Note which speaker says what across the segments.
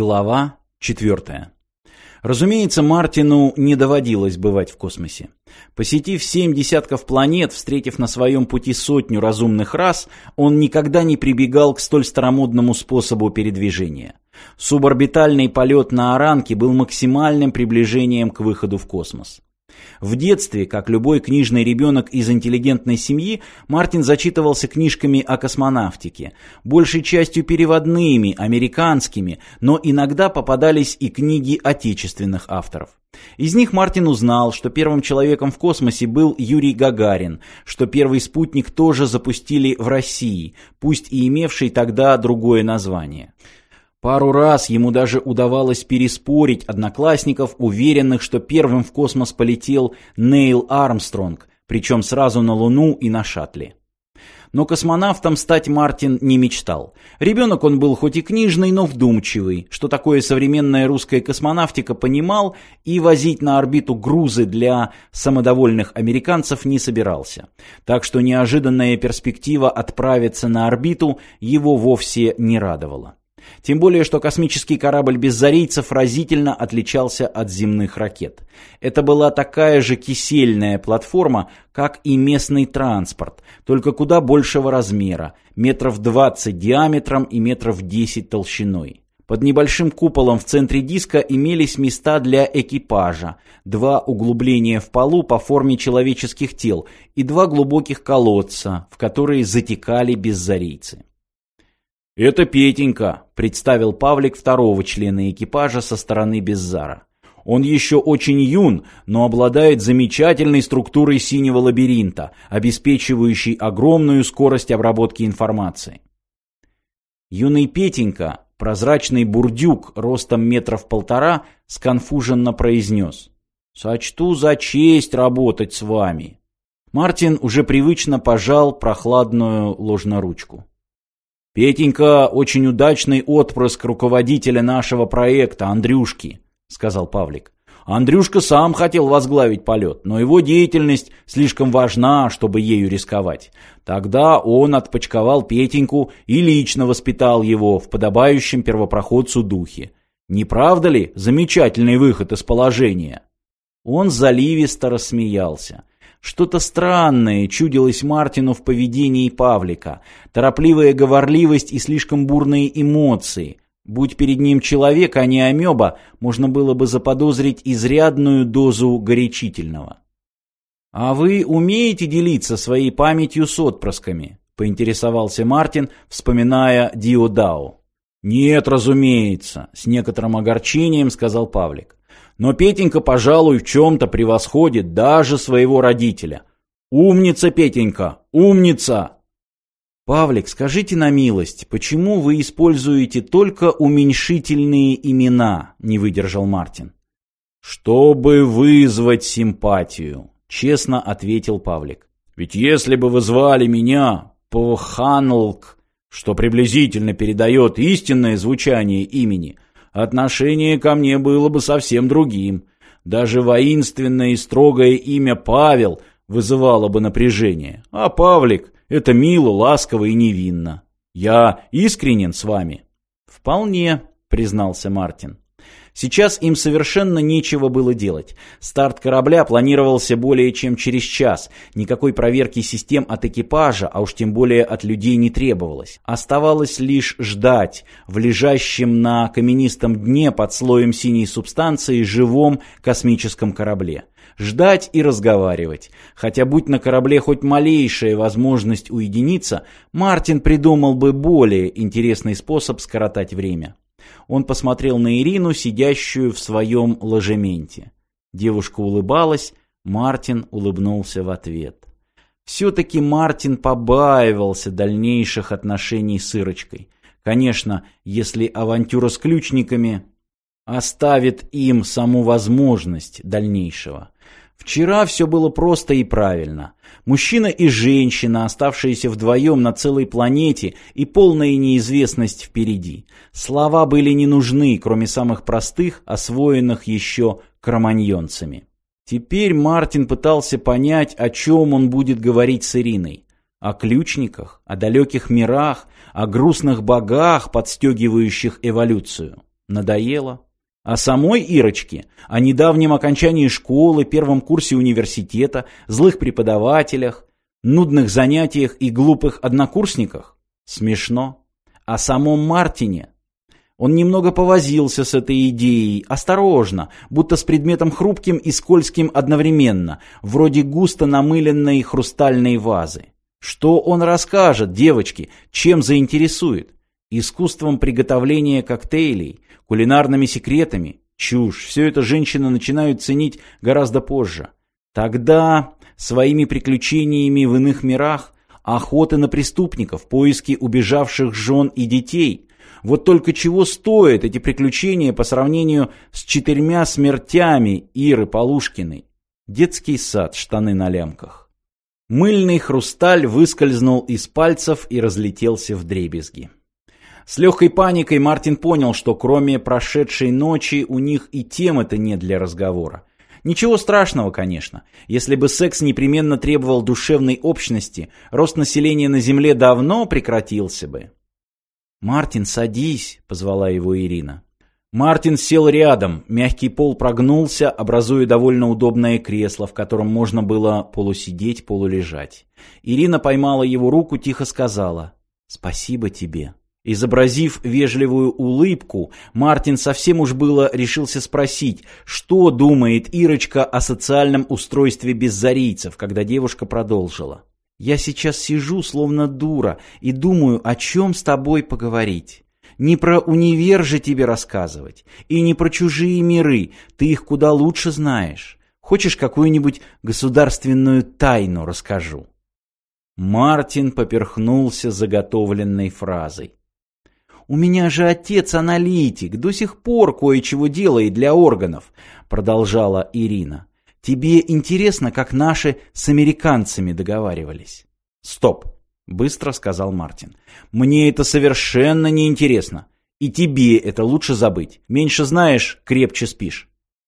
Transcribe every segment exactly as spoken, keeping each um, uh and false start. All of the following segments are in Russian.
Speaker 1: Глава четвертая. Разумеется, Мартину не доводилось бывать в космосе. Посетив семь десятков планет, встретив на своем пути сотню разумных рас, он никогда не прибегал к столь старомодному способу передвижения. Суборбитальный полет на Аранке был максимальным приближением к выходу в космос. В детстве, как любой книжный ребенок из интеллигентной семьи, Мартин зачитывался книжками о космонавтике, большей частью переводными, американскими, но иногда попадались и книги отечественных авторов. Из них Мартин узнал, что первым человеком в космосе был Юрий Гагарин, что первый спутник тоже запустили в России, пусть и имевший тогда другое название. Пару раз ему даже удавалось переспорить одноклассников, уверенных, что первым в космос полетел Нейл Армстронг, причем сразу на Луну и на шаттле. Но космонавтом стать Мартин не мечтал. Ребенок он был хоть и книжный, но вдумчивый, что такое современная русская космонавтика понимал, и возить на орбиту грузы для самодовольных американцев не собирался. Так что неожиданная перспектива отправиться на орбиту его вовсе не радовала. Тем более, что космический корабль беззарийцев разительно отличался от земных ракет. Это была такая же кисельная платформа, как и местный транспорт, только куда большего размера, метров двадцать диаметром и метров десять толщиной. Под небольшим куполом в центре диска имелись места для экипажа, два углубления в полу по форме человеческих тел и два глубоких колодца, в которые затекали беззарийцы. «Это Петенька», — представил Павлик второго члена экипажа со стороны Беззара. «Он еще очень юн, но обладает замечательной структурой синего лабиринта, обеспечивающей огромную скорость обработки информации». Юный Петенька, прозрачный бурдюк ростом метров полтора, сконфуженно произнес: «Сочту за честь работать с вами». Мартин уже привычно пожал прохладную ложноручку. «Петенька очень удачный отпрыск руководителя нашего проекта, Андрюшки», — сказал Павлик. «Андрюшка сам хотел возглавить полет, но его деятельность слишком важна, чтобы ею рисковать. Тогда он отпочковал Петеньку и лично воспитал его в подобающем первопроходцу духе. Не правда ли замечательный выход из положения?» Он заливисто рассмеялся. Что-то странное чудилось Мартину в поведении Павлика, торопливая говорливость и слишком бурные эмоции. Будь перед ним человек, а не амеба, можно было бы заподозрить изрядную дозу горячительного. «А вы умеете делиться своей памятью с отпрысками?» — поинтересовался Мартин, вспоминая Дио-Дао. «Нет, разумеется», — с некоторым огорчением сказал Павлик. «Но Петенька, пожалуй, в чем-то превосходит даже своего родителя. Умница, Петенька, умница!» «Павлик, скажите на милость, почему вы используете только уменьшительные имена?» — не выдержал Мартин. «Чтобы вызвать симпатию», — честно ответил Павлик. «Ведь если бы вы звали меня Пханлк, что приблизительно передает истинное звучание имени, отношение ко мне было бы совсем другим. Даже воинственное и строгое имя Павел вызывало бы напряжение. А Павлик — это мило, ласково и невинно. Я искренен с вами?» «Вполне», — признался Мартин. Сейчас им совершенно нечего было делать. Старт корабля планировался более чем через час. Никакой проверки систем от экипажа, а уж тем более от людей, не требовалось. Оставалось лишь ждать в лежащем на каменистом дне под слоем синей субстанции живом космическом корабле. Ждать и разговаривать. Хотя будь на корабле хоть малейшая возможность уединиться, Мартин придумал бы более интересный способ скоротать время. Он посмотрел на Ирину, сидящую в своем ложементе. Девушка улыбалась, Мартин улыбнулся в ответ. Все-таки Мартин побаивался дальнейших отношений с Ирочкой. Конечно, если авантюра с ключниками оставит им саму возможность дальнейшего. Вчера все было просто и правильно. Мужчина и женщина, оставшиеся вдвоем на целой планете, и полная неизвестность впереди. Слова были не нужны, кроме самых простых, освоенных еще кроманьонцами. Теперь Мартин пытался понять, о чем он будет говорить с Ириной. О ключниках, о далеких мирах, о грустных богах, подстегивающих эволюцию. Надоело. О самой Ирочке, о недавнем окончании школы, первом курсе университета, злых преподавателях, нудных занятиях и глупых однокурсниках? Смешно. О самом Мартине? Он немного повозился с этой идеей, осторожно, будто с предметом хрупким и скользким одновременно, вроде густо намыленной хрустальной вазы. Что он расскажет девочке, чем заинтересует? Искусством приготовления коктейлей, кулинарными секретами? Чушь, все это женщины начинают ценить гораздо позже. Тогда своими приключениями в иных мирах, охоты на преступников, поиски убежавших жен и детей. Вот только чего стоят эти приключения по сравнению с четырьмя смертями Иры Полушкиной? Детский сад, штаны на лямках. Мыльный хрусталь выскользнул из пальцев и разлетелся вдребезги. С легкой паникой Мартин понял, что кроме прошедшей ночи у них и темы-то нет для разговора. Ничего страшного, конечно. Если бы секс непременно требовал душевной общности, рост населения на Земле давно прекратился бы. «Мартин, садись», — позвала его Ирина. Мартин сел рядом, мягкий пол прогнулся, образуя довольно удобное кресло, в котором можно было полусидеть, полулежать. Ирина поймала его руку, тихо сказала: «Спасибо тебе». Изобразив вежливую улыбку, Мартин совсем уж было решился спросить, что думает Ирочка о социальном устройстве беззарийцев, когда девушка продолжила: «Я сейчас сижу, словно дура, и думаю, о чем с тобой поговорить. Не про универ же тебе рассказывать, и не про чужие миры, ты их куда лучше знаешь. Хочешь, какую-нибудь государственную тайну расскажу?» Мартин поперхнулся заготовленной фразой. «У меня же отец аналитик, до сих пор кое-чего делает для органов», — продолжала Ирина. «Тебе интересно, как наши с американцами договаривались?» «Стоп», — быстро сказал Мартин. «Мне это совершенно не интересно. И тебе это лучше забыть. Меньше знаешь, крепче спишь».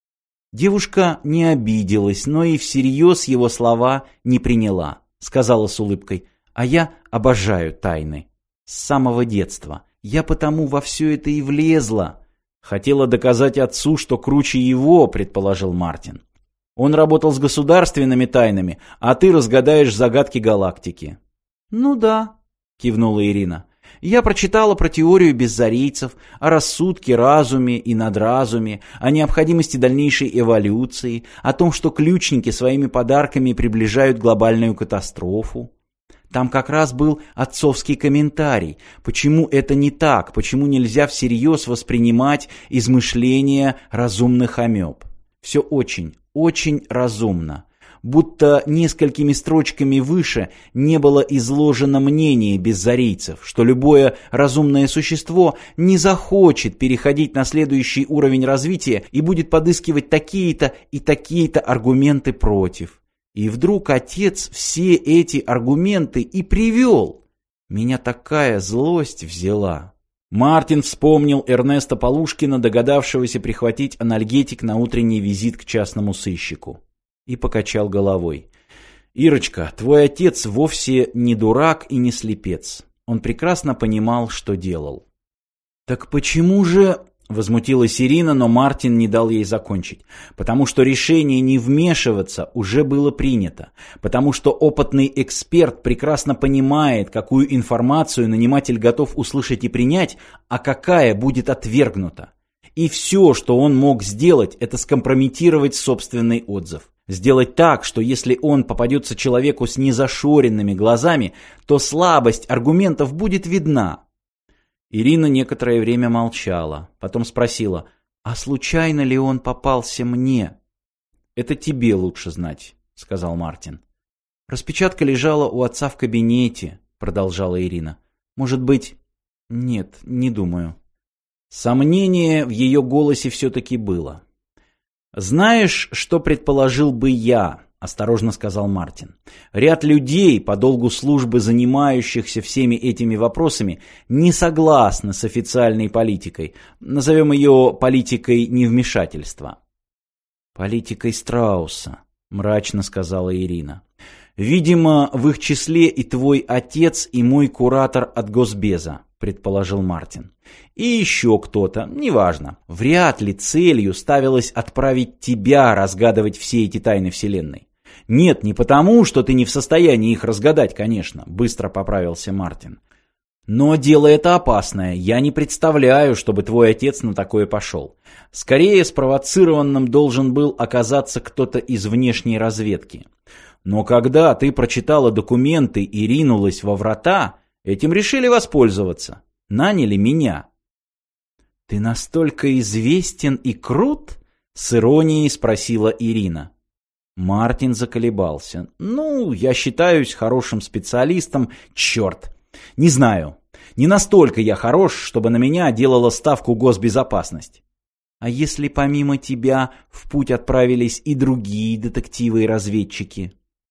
Speaker 1: Девушка не обиделась, но и всерьез его слова не приняла. Сказала с улыбкой: «А я обожаю тайны. С самого детства. Я потому во все это и влезла». Хотела доказать отцу, что круче его, предположил Мартин. Он работал с государственными тайнами, а ты разгадаешь загадки галактики. «Ну да», — кивнула Ирина. «Я прочитала про теорию беззарийцев, о рассудке, разуме и надразуме, о необходимости дальнейшей эволюции, о том, что ключники своими подарками приближают глобальную катастрофу. Там как раз был отцовский комментарий. Почему это не так? Почему нельзя всерьез воспринимать измышления разумных амеб? Все очень, очень разумно. Будто несколькими строчками выше не было изложено мнение беззарийцев, что любое разумное существо не захочет переходить на следующий уровень развития и будет подыскивать такие-то и такие-то аргументы против. И вдруг отец все эти аргументы и привел. Меня такая злость взяла». Мартин вспомнил Эрнеста Полушкина, догадавшегося прихватить анальгетик на утренний визит к частному сыщику. И покачал головой. «Ирочка, твой отец вовсе не дурак и не слепец. Он прекрасно понимал, что делал». «Так почему же...» — возмутилась Ирина, но Мартин не дал ей закончить. «Потому что решение не вмешиваться уже было принято. Потому что опытный эксперт прекрасно понимает, какую информацию наниматель готов услышать и принять, а какая будет отвергнута. И все, что он мог сделать, это скомпрометировать собственный отзыв. Сделать так, что если он попадется человеку с незашоренными глазами, то слабость аргументов будет видна». Ирина некоторое время молчала, потом спросила: «А случайно ли он попался мне?» «Это тебе лучше знать», — сказал Мартин. «Распечатка лежала у отца в кабинете», — продолжала Ирина. «Может быть...» «Нет, не думаю». Сомнение в ее голосе все-таки было. «Знаешь, что предположил бы я?» — осторожно сказал Мартин. «Ряд людей, по долгу службы занимающихся всеми этими вопросами, не согласны с официальной политикой. Назовем ее политикой невмешательства». «Политикой страуса», — мрачно сказала Ирина. «Видимо, в их числе и твой отец, и мой куратор от Госбеза. предположил Мартин. И еще кто-то, неважно. Вряд ли целью ставилось отправить тебя разгадывать все эти тайны Вселенной. Нет, не потому, что ты не в состоянии их разгадать, конечно, быстро поправился Мартин. Но дело это опасное. Я не представляю, чтобы твой отец на такое пошел. Скорее, спровоцированным должен был оказаться кто-то из внешней разведки. Но когда ты прочитала документы и ринулась во врата, этим решили воспользоваться. Наняли меня. «Ты настолько известен и крут?» — с иронией спросила Ирина. Мартин заколебался. «Ну, я считаюсь хорошим специалистом, черт. Не знаю. Не настолько я хорош, чтобы на меня делала ставку госбезопасность. А если помимо тебя в путь отправились и другие детективы и разведчики?»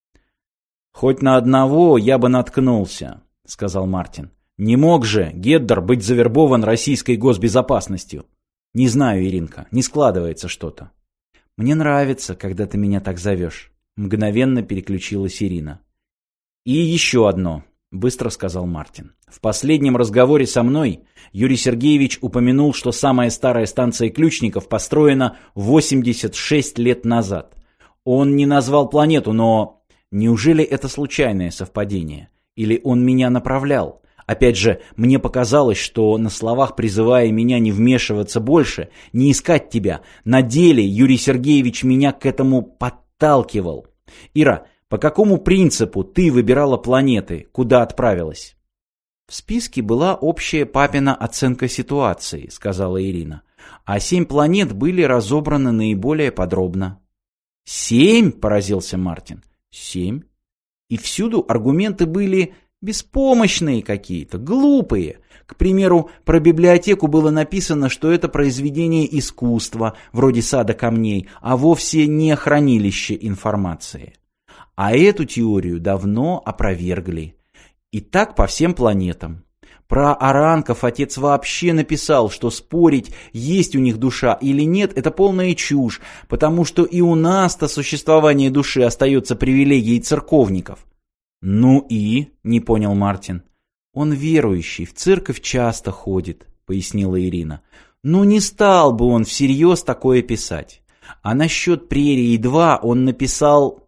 Speaker 1: «Хоть на одного я бы наткнулся», — сказал Мартин. «Не мог же Геддер быть завербован российской госбезопасностью? Не знаю, Иринка, не складывается что-то». «Мне нравится, когда ты меня так зовешь», — мгновенно переключилась Ирина. «И еще одно», — быстро сказал Мартин. «В последнем разговоре со мной Юрий Сергеевич упомянул, что самая старая станция ключников построена восемьдесят шесть лет назад. Он не назвал планету, но неужели это случайное совпадение? Или он меня направлял? Опять же, мне показалось, что на словах, призывая меня не вмешиваться больше, не искать тебя, на деле Юрий Сергеевич меня к этому подталкивал. Ира, по какому принципу ты выбирала планеты, куда отправилась?» «В списке была общая папина оценка ситуации», — сказала Ирина. «А семь планет были разобраны наиболее подробно». «Семь?» — поразился Мартин. «Семь? И всюду аргументы были беспомощные какие-то, глупые. К примеру, про библиотеку было написано, что это произведение искусства, вроде сада камней, а вовсе не хранилище информации. А эту теорию давно опровергли. И так по всем планетам. Про оранков отец вообще написал, что спорить, есть у них душа или нет, это полная чушь, потому что и у нас-то существование души остается привилегией церковников». «Ну и?» — не понял Мартин. «Он верующий, в церковь часто ходит», — пояснила Ирина. «Ну не стал бы он всерьез такое писать. А насчет прерии-два он написал...»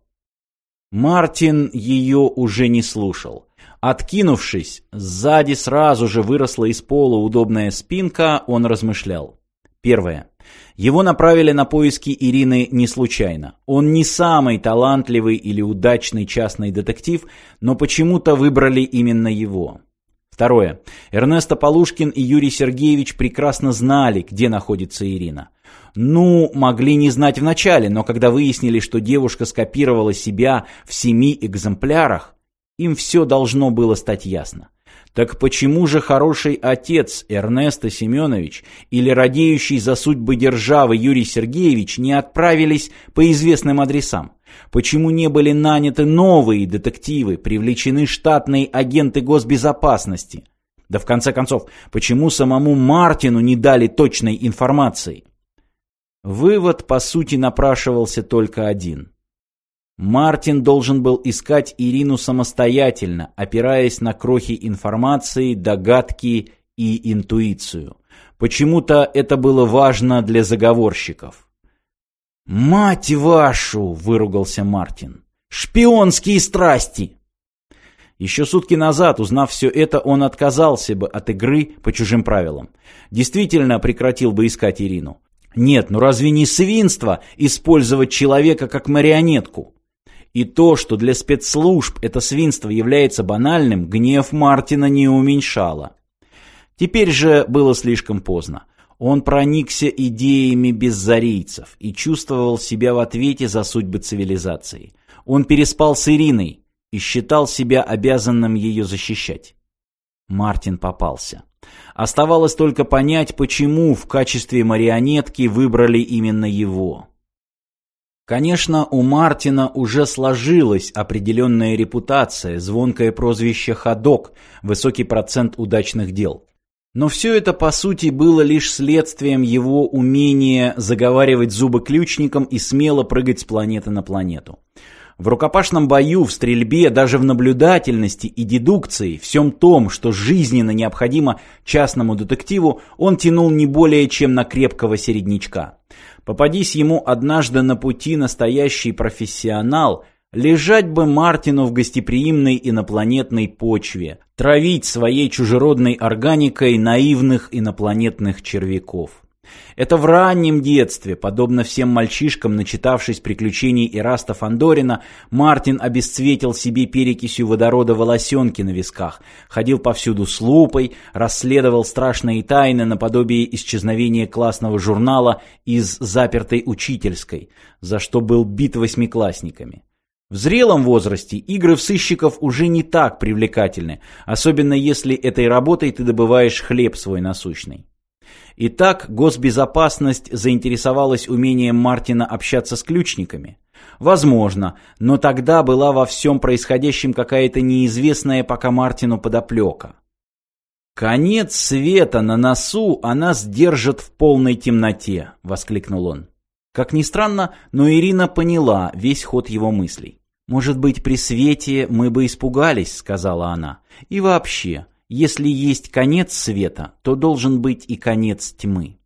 Speaker 1: Мартин ее уже не слушал. Откинувшись, сзади сразу же выросла из пола удобная спинка, он размышлял. Первое. Его направили на поиски Ирины не случайно. Он не самый талантливый или удачный частный детектив, но почему-то выбрали именно его. Второе. Эрнесто Полушкин и Юрий Сергеевич прекрасно знали, где находится Ирина. Ну, могли не знать вначале, но когда выяснили, что девушка скопировала себя в семи экземплярах, им все должно было стать ясно. Так почему же хороший отец Эрнесто Семенович или радеющий за судьбы державы Юрий Сергеевич не отправились по известным адресам? Почему не были наняты новые детективы, привлечены штатные агенты госбезопасности? Да в конце концов, почему самому Мартину не дали точной информации? Вывод, по сути, напрашивался только один. Мартин должен был искать Ирину самостоятельно, опираясь на крохи информации, догадки и интуицию. Почему-то это было важно для заговорщиков. «Мать вашу!» — выругался Мартин. «Шпионские страсти!» Еще сутки назад, узнав все это, он отказался бы от игры по чужим правилам. Действительно прекратил бы искать Ирину. Нет, ну разве не свинство использовать человека как марионетку? И то, что для спецслужб это свинство является банальным, гнев Мартина не уменьшало. Теперь же было слишком поздно. Он проникся идеями беззарийцев и чувствовал себя в ответе за судьбы цивилизации. Он переспал с Ириной и считал себя обязанным ее защищать. Мартин попался. Оставалось только понять, почему в качестве марионетки выбрали именно его. Конечно, у Мартина уже сложилась определенная репутация, звонкое прозвище «Ходок», высокий процент удачных дел. Но все это, по сути, было лишь следствием его умения заговаривать зубы ключникам и смело прыгать с планеты на планету. В рукопашном бою, в стрельбе, даже в наблюдательности и дедукции, всем том, что жизненно необходимо частному детективу, он тянул не более чем на крепкого середнячка. Попадись ему однажды на пути настоящий профессионал, лежать бы Мартину в гостеприимной инопланетной почве, травить своей чужеродной органикой наивных инопланетных червяков. Это в раннем детстве, подобно всем мальчишкам, начитавшись приключений Ираста Фандорина, Мартин обесцветил себе перекисью водорода волосенки на висках, ходил повсюду с лупой, расследовал страшные тайны наподобие исчезновения классного журнала из запертой учительской, за что был бит восьмиклассниками. В зрелом возрасте игры в сыщиков уже не так привлекательны, особенно если этой работой ты добываешь хлеб свой насущный. Итак, госбезопасность заинтересовалась умением Мартина общаться с ключниками. Возможно, но тогда была во всем происходящем какая-то неизвестная пока Мартину подоплека. «Конец света на носу, а нас держат в полной темноте», — воскликнул он. Как ни странно, но Ирина поняла весь ход его мыслей. «Может быть, при свете мы бы испугались», — сказала она. «И вообще, если есть конец света, то должен быть и конец тьмы».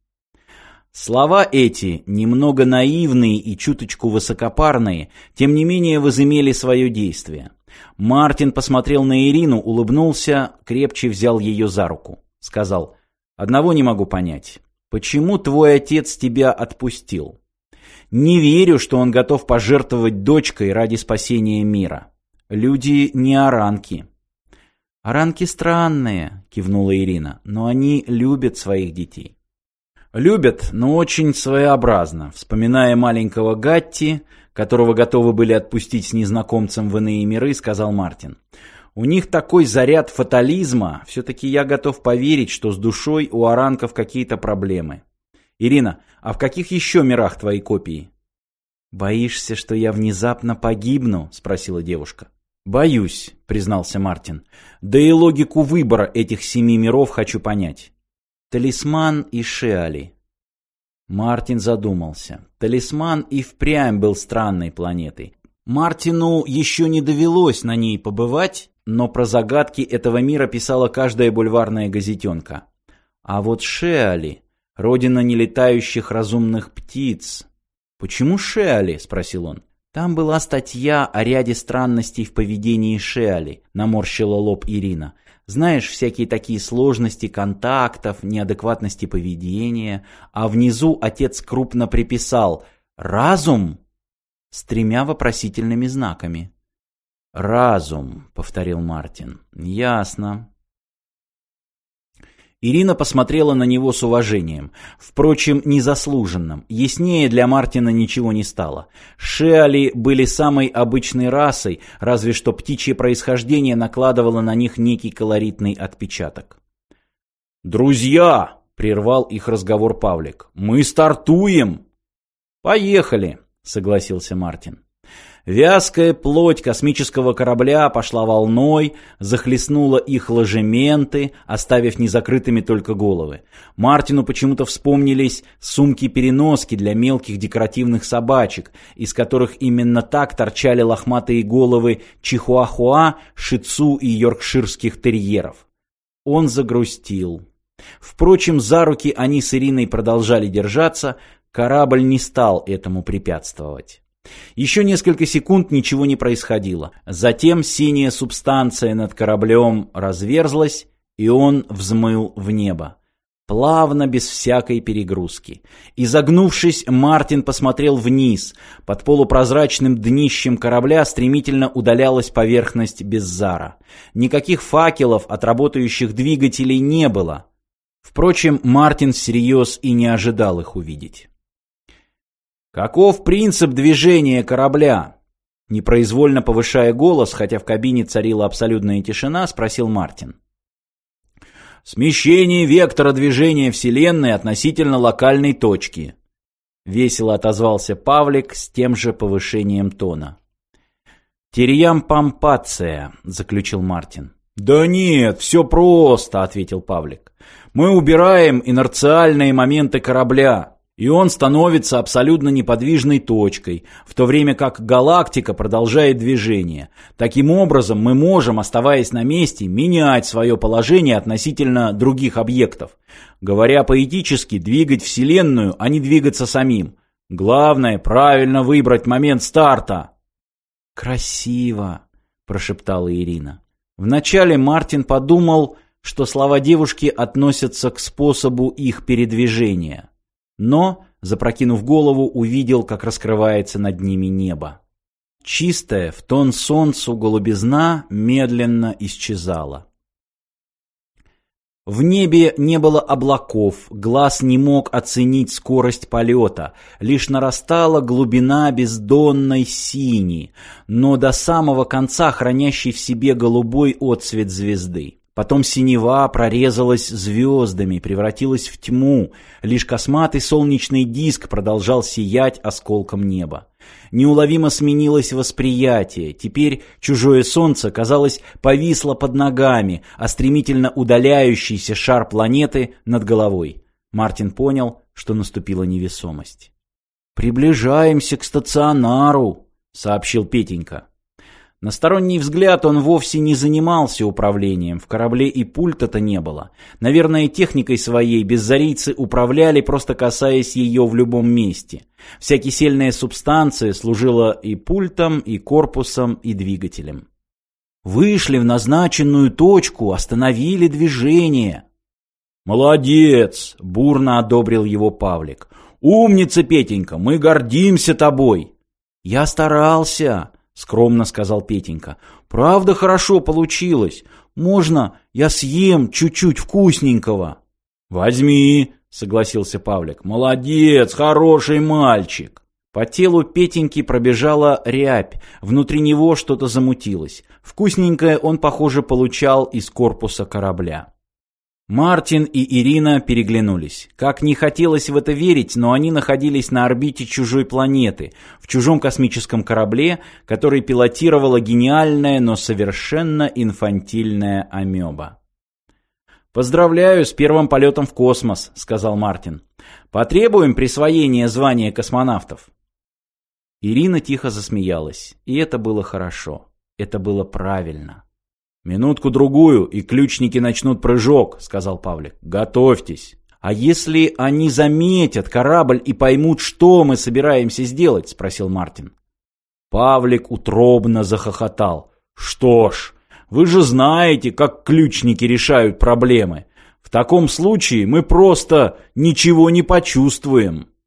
Speaker 1: Слова эти, немного наивные и чуточку высокопарные, тем не менее возымели свое действие. Мартин посмотрел на Ирину, улыбнулся, крепче взял ее за руку. Сказал: «Одного не могу понять. Почему твой отец тебя отпустил? Не верю, что он готов пожертвовать дочкой ради спасения мира. Люди не оранки». «Оранки странные», — кивнула Ирина, — «но они любят своих детей». «Любят, но очень своеобразно», вспоминая маленького Гатти, которого готовы были отпустить с незнакомцем в иные миры, сказал Мартин. «У них такой заряд фатализма, все-таки я готов поверить, что с душой у оранков какие-то проблемы. Ирина, а в каких еще мирах твои копии?» «Боишься, что я внезапно погибну?» — спросила девушка. «Боюсь», — признался Мартин. «Да и логику выбора этих семи миров хочу понять. Талисман и Шеали». Мартин задумался. Талисман и впрямь был странной планетой. Мартину еще не довелось на ней побывать, но про загадки этого мира писала каждая бульварная газетенка. А вот Шеали — родина нелетающих разумных птиц. «Почему Шеали?» — спросил он. «Там была статья о ряде странностей в поведении Шеали», — наморщила лоб Ирина. «Знаешь, всякие такие сложности контактов, неадекватности поведения, а внизу отец крупно приписал «разум» с тремя вопросительными знаками». «Разум», — повторил Мартин. «Ясно». Ирина посмотрела на него с уважением, впрочем, незаслуженным. Яснее для Мартина ничего не стало. Шеали были самой обычной расой, разве что птичье происхождение накладывало на них некий колоритный отпечаток. «Друзья!» — прервал их разговор Павлик. «Мы стартуем!» «Поехали!» — согласился Мартин. Вязкая плоть космического корабля пошла волной, захлестнула их ложементы, оставив незакрытыми только головы. Мартину почему-то вспомнились сумки-переноски для мелких декоративных собачек, из которых именно так торчали лохматые головы чихуахуа, шицу и йоркширских терьеров. Он загрустил. Впрочем, за руки они с Ириной продолжали держаться, корабль не стал этому препятствовать. Еще несколько секунд ничего не происходило. Затем синяя субстанция над кораблем разверзлась, и он взмыл в небо. Плавно, без всякой перегрузки. Изогнувшись, Мартин посмотрел вниз. Под полупрозрачным днищем корабля стремительно удалялась поверхность Беззара. Никаких факелов от работающих двигателей не было. Впрочем, Мартин всерьез и не ожидал их увидеть. «Каков принцип движения корабля?» Непроизвольно повышая голос, хотя в кабине царила абсолютная тишина, спросил Мартин. «Смещение вектора движения Вселенной относительно локальной точки», — весело отозвался Павлик с тем же повышением тона. «Терьям-пампация», — заключил Мартин. «Да нет, все просто», — ответил Павлик. «Мы убираем инерциальные моменты корабля. и он становится абсолютно неподвижной точкой, в то время как галактика продолжает движение. Таким образом, мы можем, оставаясь на месте, менять свое положение относительно других объектов. Говоря поэтически, двигать Вселенную, а не двигаться самим. Главное, правильно выбрать момент старта. «Красиво», – прошептала Ирина. Вначале Мартин подумал, что слова девушки относятся к способу их передвижения. Но, запрокинув голову, увидел, как раскрывается над ними небо. Чистая, в тон солнцу голубизна медленно исчезала. В небе не было облаков, глаз не мог оценить скорость полета, лишь нарастала глубина бездонной сини, но до самого конца хранящей в себе голубой отсвет звезды. Потом синева прорезалась звездами, превратилась в тьму, лишь косматый солнечный диск продолжал сиять осколком неба. Неуловимо сменилось восприятие, теперь чужое солнце, казалось, повисло под ногами, а стремительно удаляющийся шар планеты над головой. Мартин понял, что наступила невесомость. «Приближаемся к стационару», — сообщил Петенька. На сторонний взгляд он вовсе не занимался управлением, в корабле и пульта-то не было. Наверное, техникой своей беззарийцы управляли, просто касаясь ее в любом месте. Вся кисельная субстанция служила и пультом, и корпусом, и двигателем. Вышли в назначенную точку, остановили движение. «Молодец!» — бурно одобрил его Павлик. «Умница, Петенька, мы гордимся тобой!» «Я старался!» — скромно сказал Петенька. «Правда хорошо получилось. Можно я съем чуть-чуть вкусненького?» «Возьми», — согласился Павлик. «Молодец, хороший мальчик». По телу Петеньки пробежала рябь, внутри него что-то замутилось. Вкусненькое он, похоже, получал из корпуса корабля. Мартин и Ирина переглянулись. Как не хотелось в это верить, но они находились на орбите чужой планеты, в чужом космическом корабле, который пилотировала гениальная, но совершенно инфантильная амеба. «Поздравляю с первым полетом в космос», — сказал Мартин. «Потребуем присвоения звания космонавтов». Ирина тихо засмеялась, и это было хорошо, это было правильно. «Минутку-другую, и ключники начнут прыжок», — сказал Павлик. «Готовьтесь». «А если они заметят корабль и поймут, что мы собираемся сделать?» — спросил Мартин. Павлик утробно захохотал. «Что ж, вы же знаете, как ключники решают проблемы. В таком случае мы просто ничего не почувствуем».